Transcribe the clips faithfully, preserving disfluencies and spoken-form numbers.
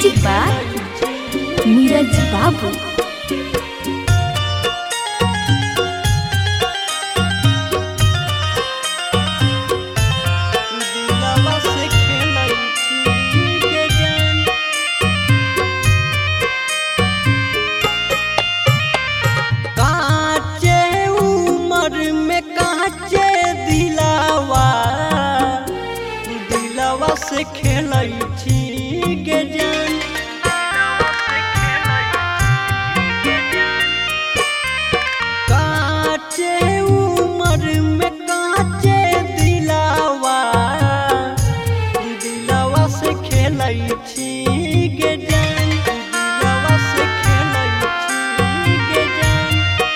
Music by Neeraj बाबू। से खेलै छी गे जान काचे उमर में काचे दिलावा दिलावा से खेलै छी गे जान दिलावा से खेलै छी गे जान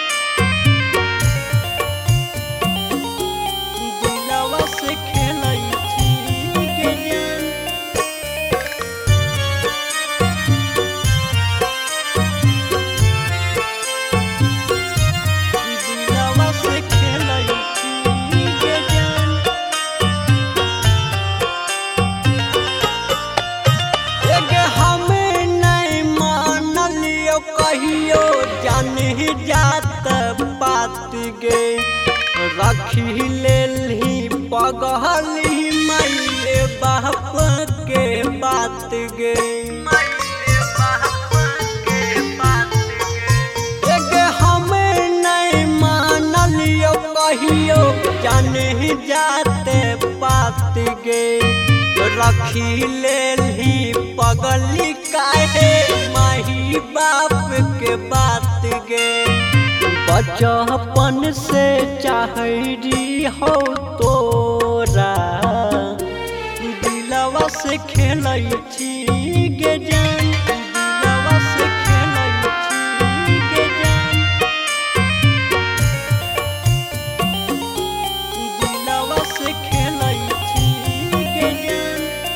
दिलावा से खेलै कहियो जान जात बात गे रखी लेली पगहली माये बाप के बात गे हमें नहीं मानलियो कहियो जान जात बात गे रखी लेली पगली काहे माही बाप के बात गे बचपन से चाहरी हो तोरा दिलवा से खेलै छी गे जान दिलवा से खेलै छी गे जान दिलवा से खेलै छी गे जान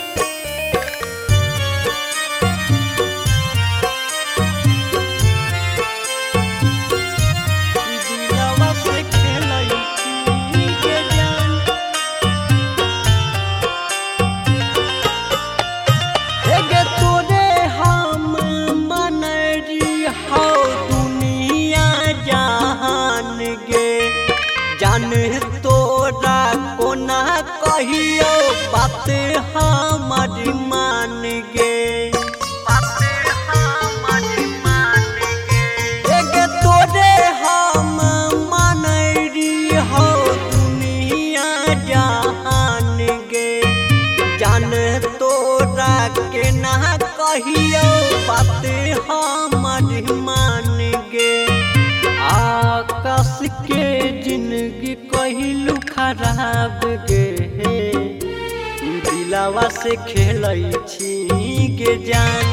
जान तोरा कोना कहियो बात हमर मान गे बात हमर मान गे गे तोरे हम मानरी हो दुनिया जहान गे जान तोरा के ना कहियो बात हमर मान गे आकाश के जिंदगी कहिलू खराब गे दिलावा से खेलै छी गे जान।